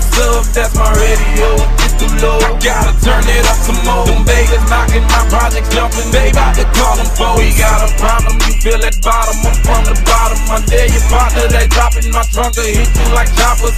sub, that's my radio. It's too low, I gotta turn it up some more. Them Vegas knocking, my projects jumping, they bout to call them foes. We got a problem, you feel at bottom, I'm from the bottom. I dare your partner that dropping my trunk to hit you like choppers.